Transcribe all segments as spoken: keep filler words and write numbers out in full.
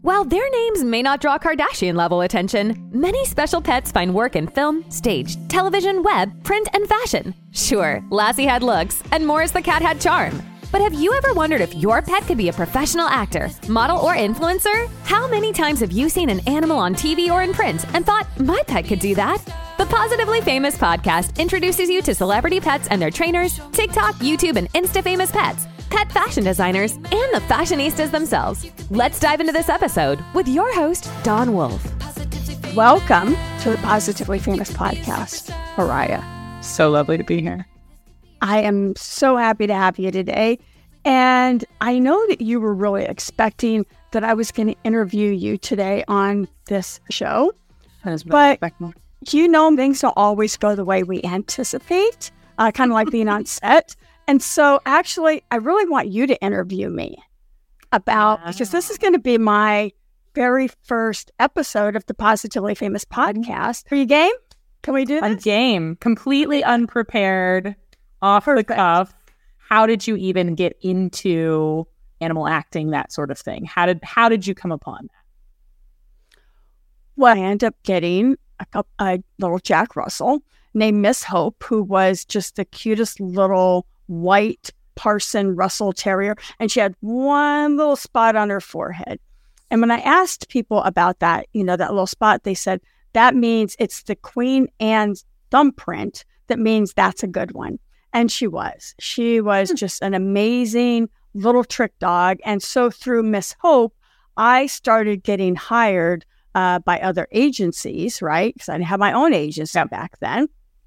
While their names may not draw Kardashian-level attention, many special pets find work in film, stage, television, web, print, and fashion. Sure, Lassie had looks, and Morris the cat had charm. But have you ever wondered if your pet could be a professional actor, model, or influencer? How many times have you seen an animal on T V or in print and thought, my pet could do that? The Positively Famous podcast introduces you to celebrity pets and their trainers, TikTok, YouTube, and Insta-famous pets, pet fashion designers, and the fashionistas themselves. Let's dive into this episode with your host, Dawn Wolf. Welcome to the Positively Famous podcast, Mariah. So lovely to be here. I am so happy to have you today. And I know that you were really expecting that I was going to interview you today on this show. But you know, things don't always go the way we anticipate, uh, kind of like being on set. And so actually, I really want you to interview me about, wow. because this is going to be my very first episode of the Positively Famous podcast. Are you game? Can we do this? A game. Completely unprepared, off Perfect. the cuff. How did you even get into animal acting, that sort of thing? How did how did you come upon that? Well, I ended up getting a, a little Jack Russell named Miss Hope, who was just the cutest little white Parson Russell Terrier, and she had one little spot on her forehead. And when I asked people about that, you know, that little spot, they said, that means it's the Queen Anne's thumbprint. That means that's a good one. And she was. She was just an amazing little trick dog. And so through Miss Hope, I started getting hired uh, by other agencies, right? Because I didn't have my own agency yeah. back then.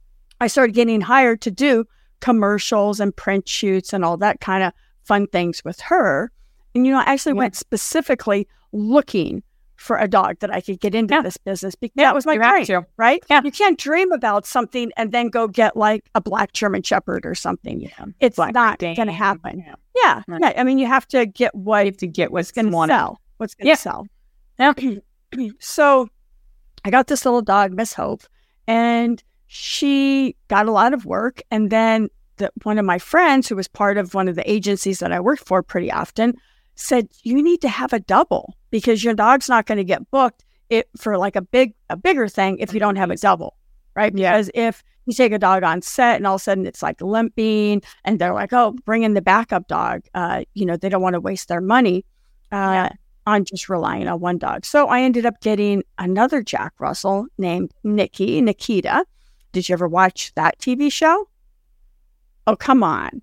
I started getting hired to do commercials and print shoots and all that kind of fun things with her. And, you know, I actually yeah. went specifically looking for a dog that I could get into yeah. this business because yeah, that was my dream, right? Yeah. You can't dream about something and then go get like a black German Shepherd or something. Yeah. It's black not going to happen. Yeah. Yeah. Right. yeah. I mean, you have to get what you have to get what's going to sell. What's going to yeah. sell. Yeah. So I got this little dog, Miss Hope, and she got a lot of work. And then the, one of my friends who was part of one of the agencies that I worked for pretty often said, you need to have a double because your dog's not going to get booked it for like a big, a bigger thing if you don't have a double, right? Because yeah. if you take a dog on set and all of a sudden it's like limping and they're like, oh, bring in the backup dog. Uh, you know, they don't want to waste their money uh, yeah. on just relying on one dog. So I ended up getting another Jack Russell named Nikki, Nikita. Did you ever watch that T V show? Oh, come on.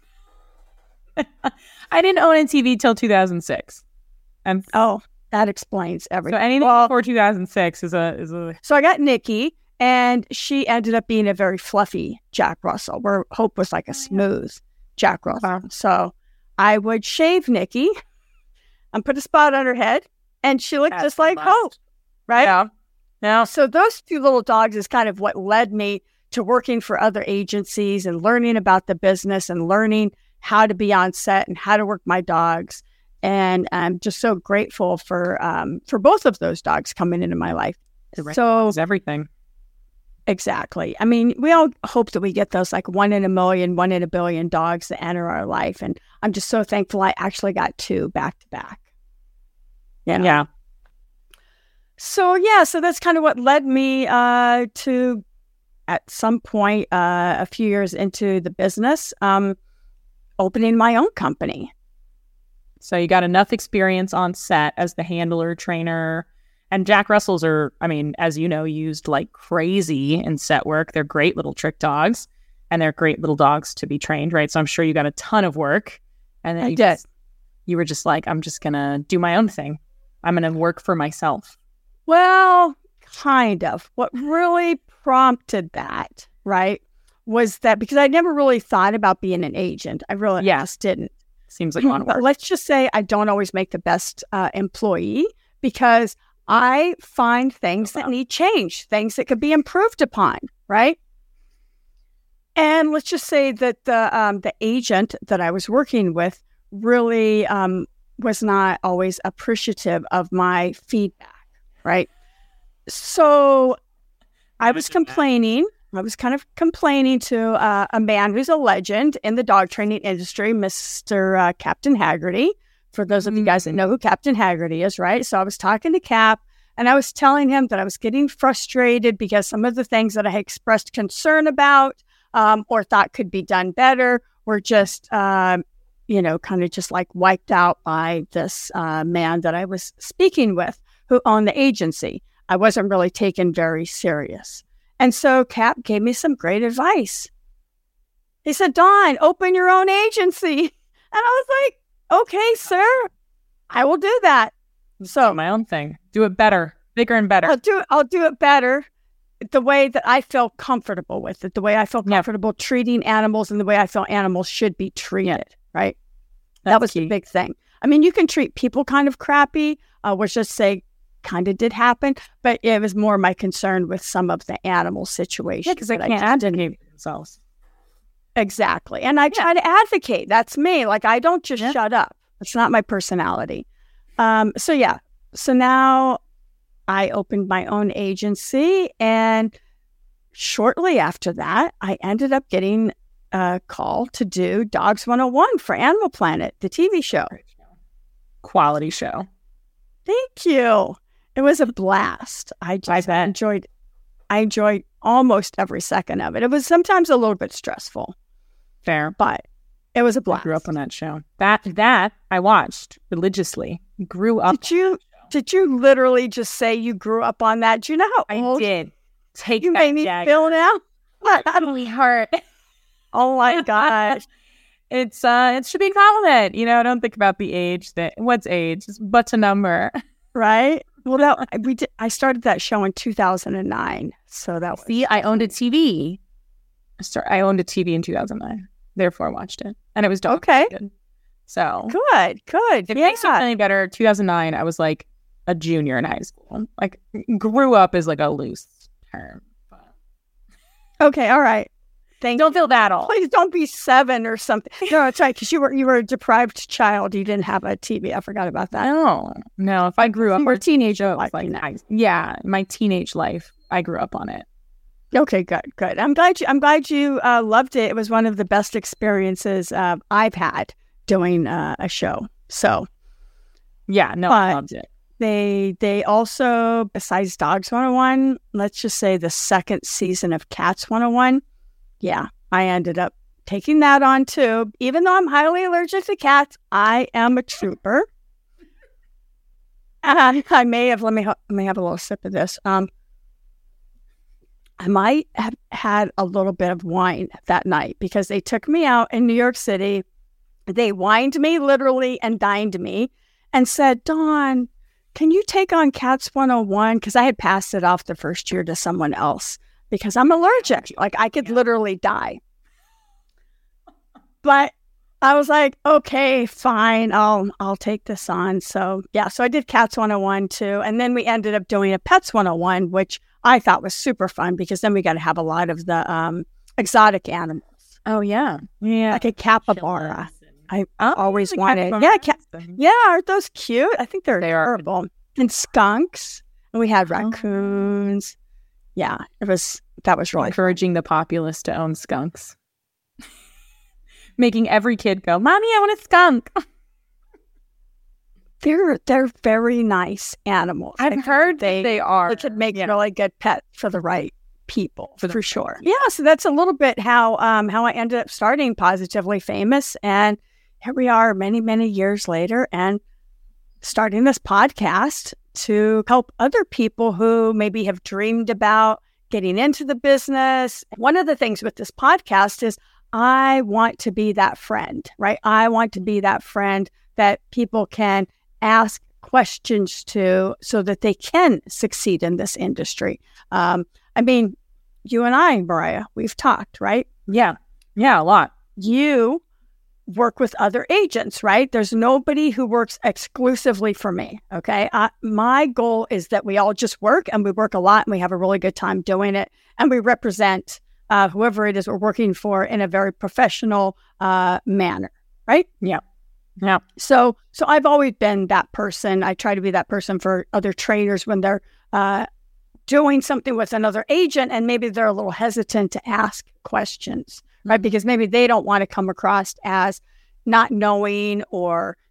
I didn't own a T V till two thousand six. And oh, that explains everything. So anything well, before two thousand six is a is a. So I got Nikki, and she ended up being a very fluffy Jack Russell, where Hope was like a smooth Jack Russell. Uh-huh. So I would shave Nikki and put a spot on her head, and she looked That's just like must. Hope, right? Yeah. Now, so those two little dogs is kind of what led me to working for other agencies and learning about the business and learning how to be on set and how to work my dogs. And I'm just so grateful for um, for both of those dogs coming into my life. So everything. Exactly. I mean, we all hope that we get those like one in a million, one in a billion dogs that enter our life. And I'm just so thankful I actually got two back to back. Yeah. Yeah. So, yeah, so that's kind of what led me uh, to, at some point, uh, a few years into the business, um, opening my own company. So you got enough experience on set as the handler, trainer, and Jack Russells are, I mean, as you know, used like crazy in set work. They're great little trick dogs, and they're great little dogs to be trained, right? So I'm sure you got a ton of work. And then I you, did. Just, you were just like, I'm just going to do my own thing. I'm going to work for myself. Well, kind of. What really prompted that, right, was that because I never really thought about being an agent. I really yeah. just didn't. Seems like a lot of work. But let's just say I don't always make the best uh, employee because I find things oh, wow. that need change, things that could be improved upon, right? And let's just say that the um, the agent that I was working with really um, was not always appreciative of my feedback, right? So I was complaining. I was kind of complaining to uh, a man who's a legend in the dog training industry, Mister Uh, Captain Haggerty for those of you guys that know who Captain Haggerty is, right? So I was talking to Cap, and I was telling him that I was getting frustrated because some of the things that I had expressed concern about um, or thought could be done better were just, um, you know, kind of just like wiped out by this uh, man that I was speaking with who owned the agency. I wasn't really taken very serious. And so Cap gave me some great advice. He said, Dawn, open your own agency. And I was like, okay, sir, I will do that. So my own thing. Do it better, bigger and better. I'll do, I'll do it better the way that I feel comfortable with it, the way I feel comfortable yeah. treating animals and the way I feel animals should be treated, yeah. right? That's that was key. The big thing. I mean, you can treat people kind of crappy, uh, which just say kind of did happen, but it was more my concern with some of the animal situations. Yeah, because they can't advocate themselves. Exactly. And I yeah. try to advocate. That's me. Like, I don't just yeah. shut up. It's not my personality. Um, so, yeah. So now I opened my own agency. And shortly after that, I ended up getting a call to do Dogs one oh one for Animal Planet, the T V show. Quality show. Thank you. It was a blast. I just I enjoyed I enjoyed almost every second of it. It was sometimes a little bit stressful. Fair. But it was a blast. I grew up on that show. That that I watched religiously. Grew up. Did you did you literally just say you grew up on that? Do you know how I old did? Take you that made me dagger. feel now? That really hurt. Oh my gosh. It's uh it should be a compliment. You know, don't think about the age that what's age? It's but a number. Right? Well, that we did, I started that show in two thousand nine. So that was... See, I owned a T V. I, start, I owned a T V in two thousand nine. Therefore, I watched it. And it was dog okay. Good. So good, good. If yeah. it makes it any better, two thousand nine, I was like a junior in high school. Like, grew up is like a loose term. But... Okay, all right. Thank don't feel that old. Please don't be seven or something. No, it's right, because you were you were a deprived child. You didn't have a T V. I forgot about that. No, no. If I grew up, you were a teenager, like, like I, yeah, my teenage life, I grew up on it. Okay, good, good. I'm glad you. I'm glad you uh, loved it. It was one of the best experiences uh, I've had doing uh, a show. So, yeah, no, I loved it. They they also, besides Dogs one oh one, let's just say the second season of Cats one oh one. Yeah, I ended up taking that on too. Even though I'm highly allergic to cats, I am a trooper. And I may have, let me, let me have a little sip of this. Um, I might have had a little bit of wine that night because they took me out in New York City. They wined me literally and dined me and said, Dawn, can you take on Cats one oh one? Because I had passed it off the first year to someone else. Because I'm allergic. Like, I could literally die. But I was like, okay, fine. I'll I'll take this on. So, yeah. So I did Cats one oh one, too. And then we ended up doing a Pets one oh one, which I thought was super fun because then we got to have a lot of the um, exotic animals. Oh, yeah. Yeah. Like a capybara. I oh, always wanted. Yeah, ca- yeah. Aren't those cute? I think they're they adorable. Are. And skunks. And we had raccoons. Oh. Yeah, it was, that was really encouraging fun. The populace to own skunks. Making every kid go, Mommy, I want a skunk. They're they're very nice animals. I've heard they, they are. They could make yeah. really good pets for the right people, for, for sure. Yeah, so that's a little bit how um how I ended up starting Positively Famous. And here we are many, many years later and starting this podcast to help other people who maybe have dreamed about getting into the business. One of the things with this podcast is I want to be that friend, right? I want to be that friend that people can ask questions to so that they can succeed in this industry. Um, I mean, you and I, Mariah, we've talked, right? Yeah. Yeah, a lot. You work with other agents, right? There's nobody who works exclusively for me, okay? Uh, my goal is that we all just work and we work a lot and we have a really good time doing it. And we represent uh, whoever it is we're working for in a very professional uh, manner, right? Yeah. Yeah. So, so I've always been that person. I try to be that person for other trainers when they're uh, doing something with another agent and maybe they're a little hesitant to ask questions. Right, because maybe they don't want to come across as not knowing or,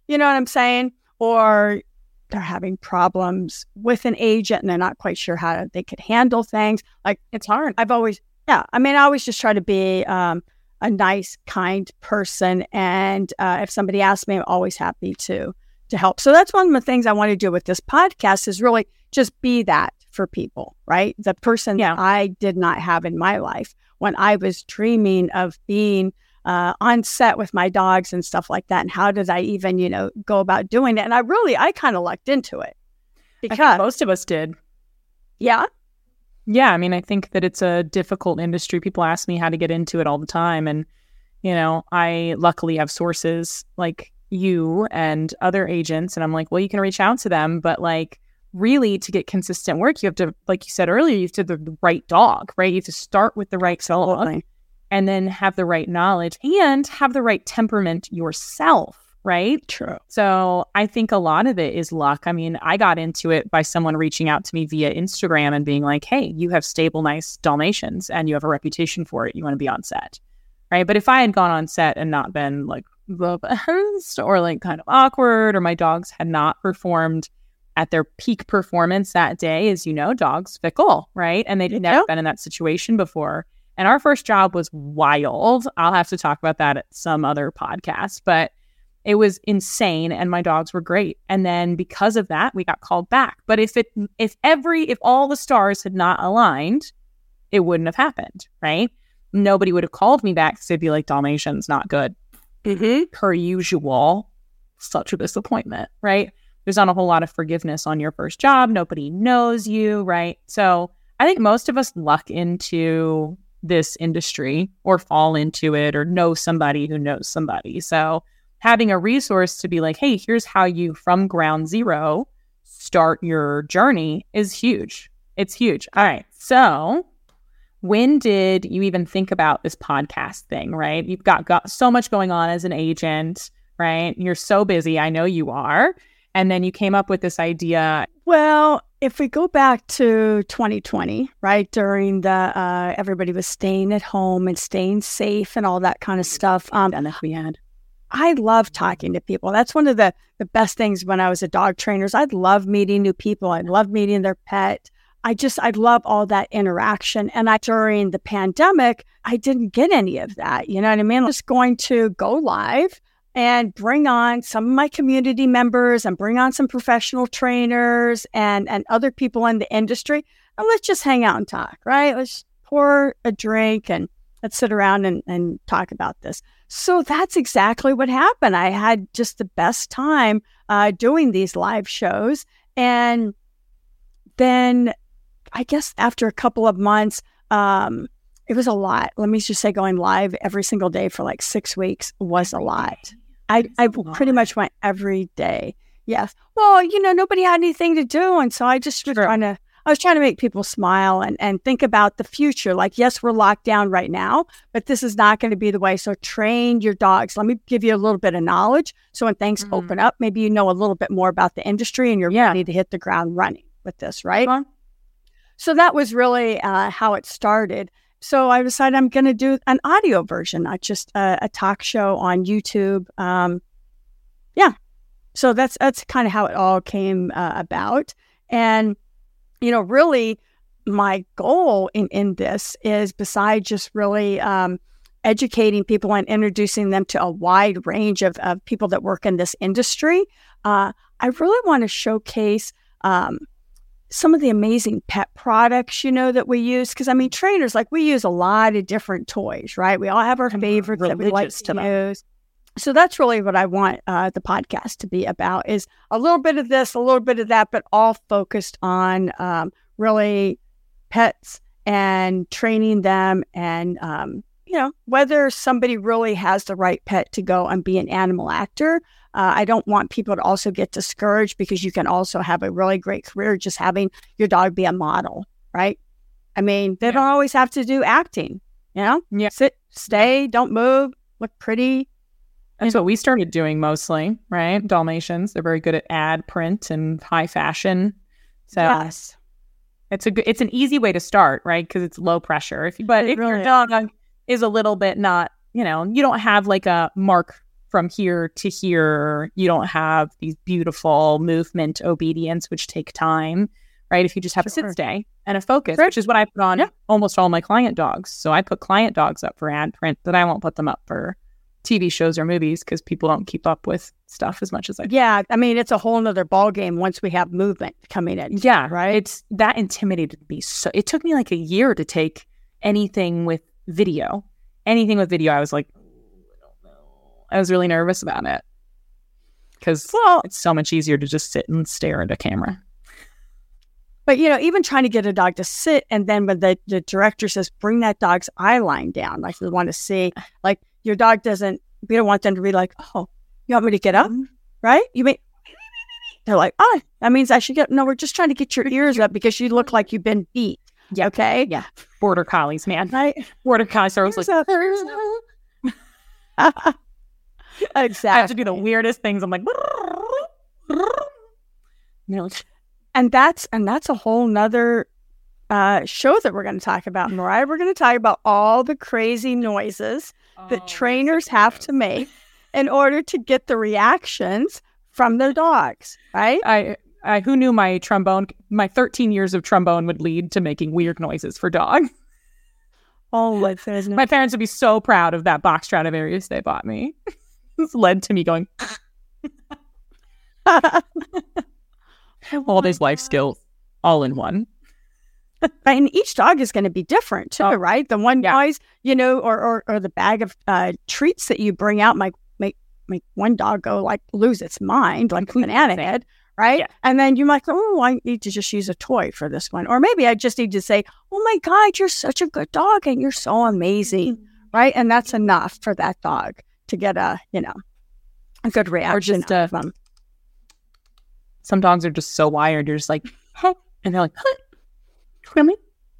You know what I'm saying? Or they're having problems with an agent and they're not quite sure how they could handle things. Like, It's hard. I've always, yeah, I mean, I always just try to be um, a nice, kind person. And uh, if somebody asks me, I'm always happy to to help. So that's one of the things I want to do with this podcast is really just be that for people, right? The person Yeah. that I did not have in my life when I was dreaming of being uh, on set with my dogs and stuff like that. And how did I even, you know, go about doing it? And I really, I kind of lucked into it I because, think most of us did. yeah, Yeah, I mean, I think that it's a difficult industry. People ask me how to get into it all the time. And, you know, I luckily have sources like you and other agents. And I'm like, well, you can reach out to them. But like, really, to get consistent work, you have to, like you said earlier, you have to have the right dog, right? You have to start with the right dog Absolutely. and then have the right knowledge and have the right temperament yourself, right? True. So I think a lot of it is luck. I mean, I got into it by someone reaching out to me via Instagram and being like, hey, you have stable, nice Dalmatians and you have a reputation for it. You want to be on set, right? But if I had gone on set and not been like the best or like kind of awkward, or my dogs had not performed at their peak performance that day, as you know, dogs fickle, right? And they'd never been in that situation before. And our first job was wild. I'll have to talk about that at some other podcast, but it was insane. And my dogs were great. And then because of that, we got called back. But if it, if every, if all the stars had not aligned, it wouldn't have happened, right? Nobody would have called me back because they'd be like, Dalmatian's not good. Mm-hmm. Per usual, such a disappointment, right? There's not a whole lot of forgiveness on your first job. Nobody knows you, right? So I think most of us luck into this industry or fall into it or know somebody who knows somebody. So having a resource to be like, hey, here's how you from ground zero start your journey is huge. It's huge. All right. So when did you even think about this podcast thing, right? You've got, got so much going on as an agent, right? You're so busy. I know you are. And then you came up with this idea. Well, if we go back to twenty twenty, right, during the, uh, everybody was staying at home and staying safe and all that kind of stuff. Um, And if we had. I love talking to people. That's one of the, the best things when I was a dog trainer. I love meeting new people. I love meeting their pet. I just, I love all that interaction. And I, during the pandemic, I didn't get any of that. You know what I mean? I'm just going to go live and bring on some of my community members and bring on some professional trainers and, and other people in the industry. And let's just hang out and talk, right? Let's pour a drink and let's sit around and, and talk about this. So that's exactly what happened. I had just the best time uh, doing these live shows. And then I guess after a couple of months, um, it was a lot. Let me just say going live every single day for like six weeks was a lot. I, I pretty much went every day. Yes. Well, you know, nobody had anything to do. And so I just was trying to, I was trying to make people smile and, and think about the future. Like, yes, we're locked down right now, but this is not going to be the way. So train your dogs. Let me give you a little bit of knowledge. So when things mm-hmm. open up, maybe you know a little bit more about the industry and you're yeah. ready to hit the ground running with this, right? Uh-huh. So that was really uh, how it started. So I decided I'm going to do an audio version, not just a, a talk show on YouTube. Um, yeah. So that's that's kind of how it all came uh, about. And, you know, really my goal in, in this is, besides just really um, educating people and introducing them to a wide range of, of people that work in this industry, uh, I really want to showcase um, some of the amazing pet products, you know, that we use. Because, I mean, trainers, like, we use a lot of different toys, right? We all have our favorites that we like to use. So that's really what I want uh, the podcast to be about, is a little bit of this, a little bit of that, but all focused on um, really pets and training them. And, um, you know, whether somebody really has the right pet to go and be an animal actor. Uh, I don't want people to also get discouraged, because you can also have a really great career just having your dog be a model, right? I mean, they yeah. don't always have to do acting, you know? Yeah. Sit, stay, don't move, look pretty. That's what we started doing mostly, right? Dalmatians, they're very good at ad, print, and high fashion. So yes. it's a good, it's an easy way to start, right? Because it's low pressure. If you, but it if really your dog is a little bit not, you know, you don't have like a Mark from here to here. You don't have these beautiful movement obedience, which take time, right? If you just have sure. a sit stay and a focus, right. which is what I put on yeah. almost all my client dogs. So I put client dogs up for ad print, but I won't put them up for T V shows or movies because people don't keep up with stuff as much as I do. Yeah, I mean, it's a whole nother ballgame once we have movement coming in. Yeah, right? It's that intimidated me. So it took me like a year to take anything with video. Anything with video, I was like, I don't know. I was really nervous about it because well, it's so much easier to just sit and stare at a camera. But, you know, even trying to get a dog to sit, and then when the, the director says, bring that dog's eye line down, like we want to see, like your dog doesn't, we don't want them to be like, oh, you want me to get up? Right? You mean, they're like, oh, that means I should get, no, we're just trying to get your ears up because you look like you've been beat. Yeah. Okay? Yeah. Border collies, man. Right? Border collies are always like, exactly. I have to do the weirdest things. I'm like, you know, and that's, and that's a whole nother uh, show that we're going to talk about, Mariah. We're going to talk about all the crazy noises that oh, trainers have to make in order to get the reactions from their dogs, right? I, I who knew my trombone, my thirteen years of trombone would lead to making weird noises for dogs. Oh, listen. My parents would be so proud of that box Stradivarius they bought me. This led to me going, all these life skills all in one. Right, and each dog is going to be different too, oh, right? The one yeah. noise, you know, or, or or the bag of uh, treats that you bring out might make make one dog go like lose its mind, like banana head, right? Yeah. And then you might go, oh, I need to just use a toy for this one, or maybe I just need to say, oh my God, you're such a good dog and you're so amazing, mm-hmm. right? And that's enough for that dog to get a, you know, a good reaction. Or just uh, from some dogs are just so wired. You're just like, huh, and they're like, huh. Really?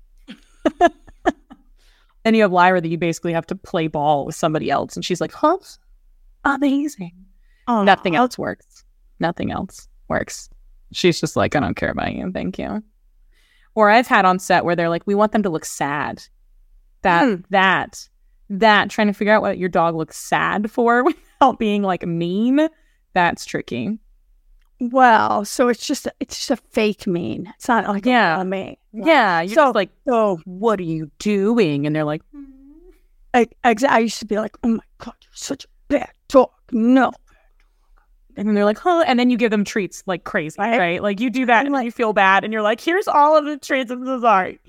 Then you have Lyra that you basically have to play ball with somebody else, and she's like, huh? Amazing. Oh, nothing else works. Nothing else works. She's just like, I don't care about you. Thank you. Or I've had on set where they're like, we want them to look sad. That, mm. that, that, trying to figure out what your dog looks sad for without being like mean, that's tricky. Well, so it's just it's just a fake mean. It's not like yeah, a mean. Yeah, you're so, just like, oh, what are you doing? And they're like, I, I, I used to be like, oh my God, you're such a bad dog. No. And then they're like, huh? And then you give them treats like crazy, right? right? Like you do that and like, you feel bad, and you're like, here's all of the treats. I'm so sorry.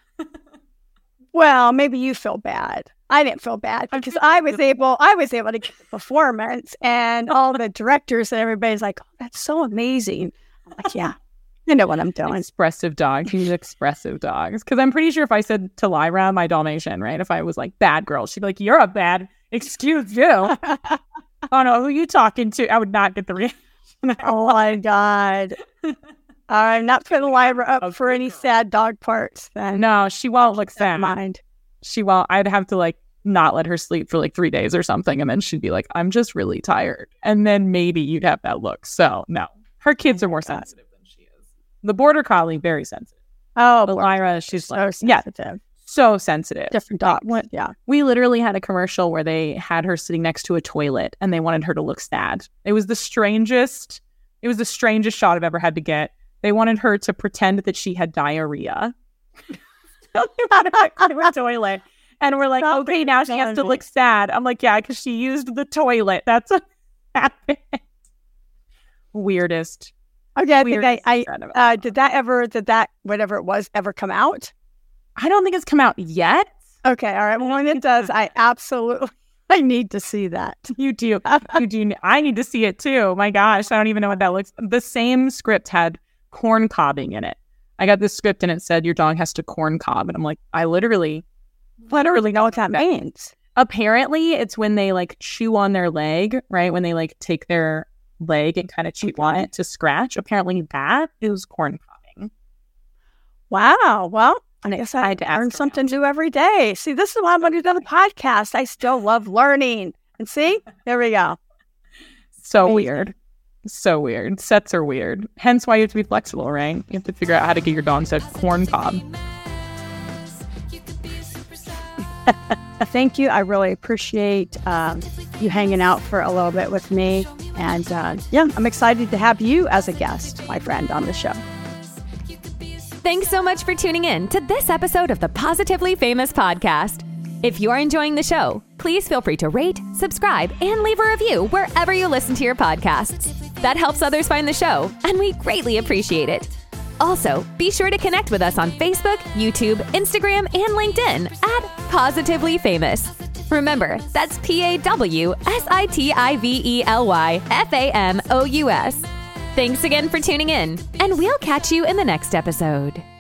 Well, maybe you feel bad. I didn't feel bad because I was able, I was able to get the performance, and all the directors and everybody's like, oh, that's so amazing. I'm like, yeah, I know what I'm doing. Expressive dogs. Use expressive dogs. Because I'm pretty sure if I said to Lyra, my Dalmatian, right, if I was like, bad girl, she'd be like, you're a bad, excuse you. Oh no, who are you talking to? I would not get the reaction. Oh my God. I'm not putting Lyra up for any sad dog parts then. No, she won't look sad. Mind. She won't. I'd have to like not let her sleep for like three days or something. And then she'd be like, I'm just really tired. And then maybe you'd have that look. So no, her kids oh are more God. sensitive than she is. The border collie, very sensitive. Oh, but Lyra, she's so like, sensitive. Yeah, so sensitive. Different dog. What? Yeah. We literally had a commercial where they had her sitting next to a toilet and they wanted her to look sad. It was the strangest, it was the strangest shot I've ever had to get. They wanted her to pretend that she had diarrhea. To a toilet, and we're like, Stop okay, now she has to look sad. I'm like, yeah, because she used the toilet. That's what happened. Weirdest. Okay, I weirdest think I, I uh, did that ever, did that, whatever it was, ever come out? I don't think it's come out yet. Okay, all right. Well, when it does, I absolutely, I need to see that. You do. You do. I need to see it too. My gosh, I don't even know what that looks. The same script had corn cobbing in it. I got this script and it said your dog has to corn cob. And I'm like, I literally, literally know what that means. Apparently, it's when they like chew on their leg, right? When they like take their leg and kind of chew on it to scratch. Apparently, that is corn cobbing. Wow. Well, I guess I, I learn something new every day. See, this is why I'm going to do the podcast. I still love learning. And see, there we go. So Amazing. Weird. So weird. Sets are weird. Hence why you have to be flexible, right? You have to figure out how to get your dog to corn cob. Uh, Thank you. I really appreciate um, you hanging out for a little bit with me. And uh, yeah, I'm excited to have you as a guest, my friend, on the show. Thanks so much for tuning in to this episode of the Positively Famous podcast. If you're enjoying the show, please feel free to rate, subscribe, and leave a review wherever you listen to your podcasts. That helps others find the show, and we greatly appreciate it. Also, be sure to connect with us on Facebook, YouTube, Instagram, and LinkedIn at Positively Famous. Remember, that's P A W S I T I V E L Y F A M O U S. Thanks again for tuning in, and we'll catch you in the next episode.